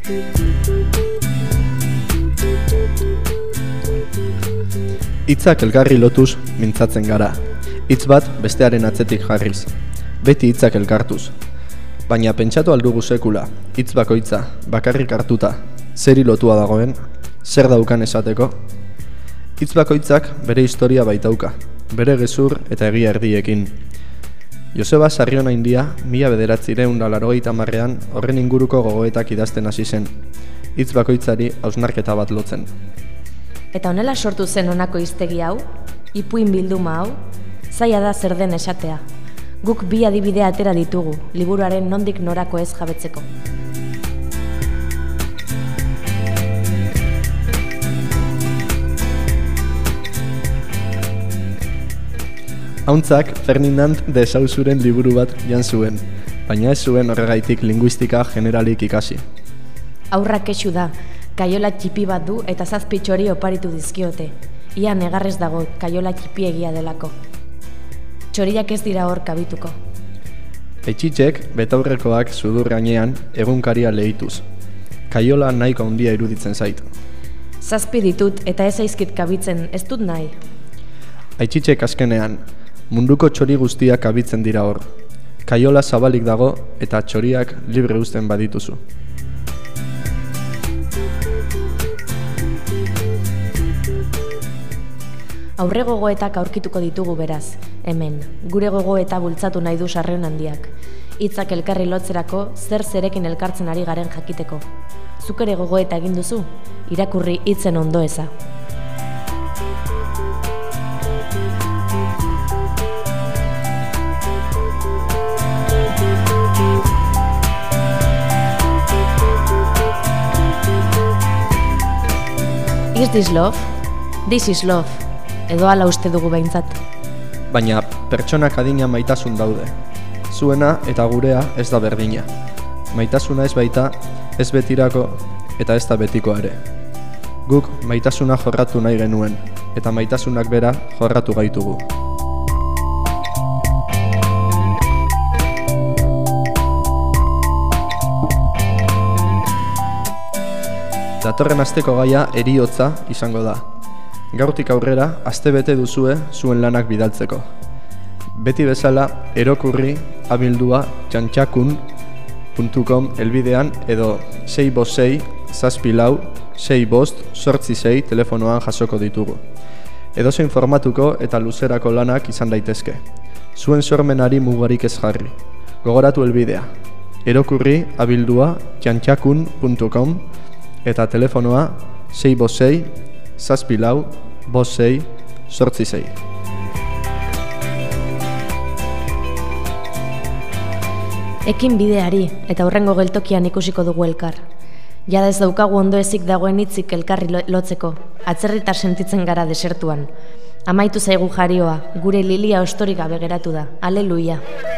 Hitzak elkarri lotuz mintzatzen gara. Hitz bat bestearen atzetik jarriz. Beti hitzak elkartuz. Baina pentsatu aldugu sekula, hitz bakoitza, bakarrik hartuta, zeri lotua dagoen, zer daukan esateko. Hitz bakoitzak bere historia baitauka, bere gezur eta egia erdiekin. Joseba Sarrionaindia 1980ean horren inguruko gogoetak idazten hasi zen, hitz bakoitzari hausnarketa bat lotzen. Eta honela sortu zen honako hiztegi hau, ipuin bilduma hau, zaila da zer den esatea. Guk bi adibide atera ditugu, liburuaren nondik norako ez jabetzeko. Hauntzak Ferdinand de Saussuren liburu bat jan zuen, baina ez zuen horregaitik linguistika generalik ikasi. Aurra kexu da, kaiola txipi bat du eta 7 txori oparitu dizkiote. Ia negarrez dago kaiola txipiegia delako. Txoriak ez dira hor kabituko. Etxitxek betaurrekoak sudur gainean egunkaria lehituz. Kaiola nahiko handia iruditzen zait. 7 ditut eta ez zaizkit kabitzen, ez dut nahi. Aitxitxek azkenean, munduko txori guztiak kabitzen dira hor. Kaiola zabalik dago eta txoriak libre uzten badituzu. Aurre gogoetak aurkituko ditugu beraz, hemen, gure gogoeta bultzatu nahi du Sarrionaindiak. Hitzak elkarri lotzerako zer zerekin elkartzen ari garen jakiteko. Zuk ere gogoeta egin duzu, irakurri hitzen ondoeza. Is this love? This is love. Edo hala uste dugu behintzat. Baina pertsonak adina maitasun daude. Zuena eta gurea ez da berdina. Maitasuna ez baita, ez betirako eta ez da betikoa ere. Guk maitasuna jorratu nahi genuen, eta maitasunak bera jorratu gaitugu. Datorren asteko gaia heriotza izango da. Gaurtik aurrera, astebete duzue zuen lanak bidaltzeko. Beti bezala, erokurri abildua txantxakun.com helbidean edo 656-64-6-8-8 telefonoan jasoko ditugu. Edozein formatuko eta luzerako lanak izan daitezke. Zuen sormenari mugarik ez jarri. Gogoratu helbidea. Erokurri abildua txantxakun.com eta telefonoa 656-64-6-8-8. Ekin bideari eta hurrengo geltokian ikusiko dugu elkar. Jada ez daukagu ondoezik dagoen hitzik elkarri lotzeko, atzerritar sentitzen gara desertuan. Amaitu zaigu jarioa, gure lilia ostorik gabe geratu da. Aleluia!